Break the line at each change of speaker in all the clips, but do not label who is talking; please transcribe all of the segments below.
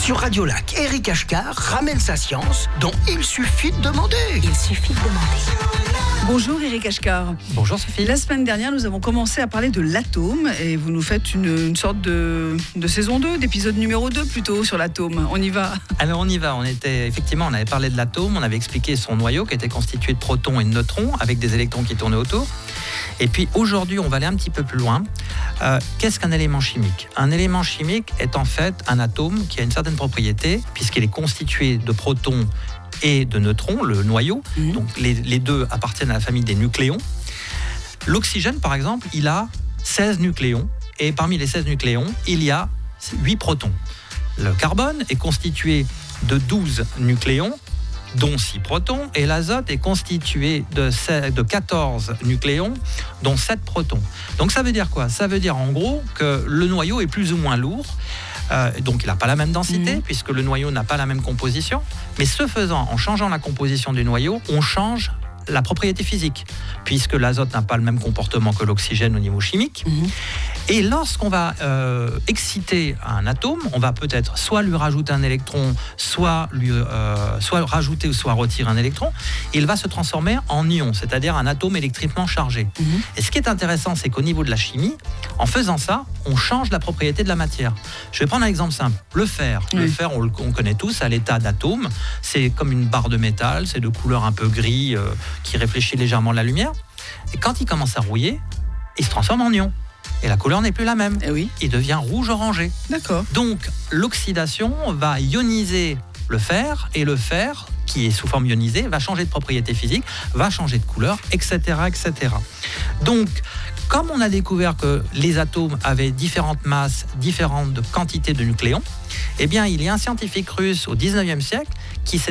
Sur Radio Lac, Eric Ashkar ramène sa science dont il suffit de demander.
Il suffit de demander.
Bonjour Eric Ashkar.
Bonjour Sophie.
La semaine dernière, nous avons commencé à parler de l'atome et vous nous faites une sorte de saison 2, d'épisode numéro 2 plutôt sur l'atome. On y va.
Alors on y va. On avait parlé de l'atome, on avait expliqué son noyau qui était constitué de protons et de neutrons avec des électrons qui tournaient autour. Et puis aujourd'hui, on va aller un petit peu plus loin. Qu'est-ce qu'un élément chimique ? Un élément chimique est en fait un atome qui a une certaine propriété puisqu'il est constitué de protons et de neutrons, le noyau. Donc les deux appartiennent à la famille des nucléons. L'oxygène, par exemple, il a 16 nucléons et parmi les 16 nucléons, il y a 8 protons. Le carbone est constitué de 12 nucléons, dont 6 protons, et l'azote est constitué de 14 nucléons, dont 7 protons. Donc ça veut dire quoi ? Ça veut dire en gros que le noyau est plus ou moins lourd, donc il n'a pas la même densité, puisque le noyau n'a pas la même composition, mais ce faisant, en changeant la composition du noyau, on change la propriété physique, puisque l'azote n'a pas le même comportement que l'oxygène au niveau chimique. Et lorsqu'on va exciter un atome, on va peut-être soit lui rajouter un électron, soit rajouter ou soit retirer un électron, et il va se transformer en ion, c'est-à-dire un atome électriquement chargé. Et ce qui est intéressant, c'est qu'au niveau de la chimie, en faisant ça, on change la propriété de la matière. Je vais prendre un exemple simple. Le fer. Le fer, on connaît tous à l'état d'atome. C'est comme une barre de métal, c'est de couleur un peu gris, qui réfléchit légèrement la lumière. Et quand il commence à rouiller, il se transforme en ion. Et la couleur n'est plus la même. Il devient rouge-orangé.
D'accord.
Donc, l'oxydation va ioniser le fer, et le fer, qui est sous forme ionisée, va changer de propriété physique, va changer de couleur, etc., etc. Donc, comme on a découvert que les atomes avaient différentes masses, différentes quantités de nucléons, eh bien, il y a un scientifique russe au 19e siècle qui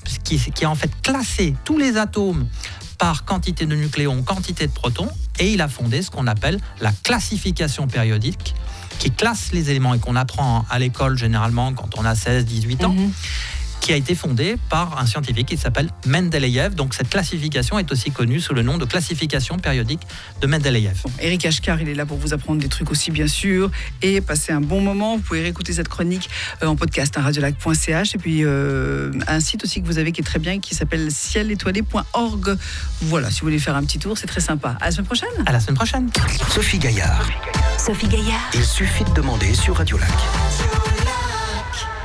a en fait classé tous les atomes par quantité de nucléons, quantité de protons, et il a fondé ce qu'on appelle la classification périodique, qui classe les éléments et qu'on apprend à l'école généralement quand on a 16-18 ans, qui a été fondée par un scientifique qui s'appelle Mendeleïev. Donc cette classification est aussi connue sous le nom de classification périodique de Mendeleïev.
Eric Ashkar, il est là pour vous apprendre des trucs aussi, bien sûr, et passer un bon moment. Vous pouvez réécouter cette chronique en podcast à radiolac.ch, et puis un site aussi que vous avez qui est très bien, qui s'appelle cielétoilé.org. Voilà, si vous voulez faire un petit tour, c'est très sympa. À la semaine prochaine.
À la semaine prochaine.
Sophie Gaillard.
Sophie Gaillard.
Il suffit de demander sur Radio Lac.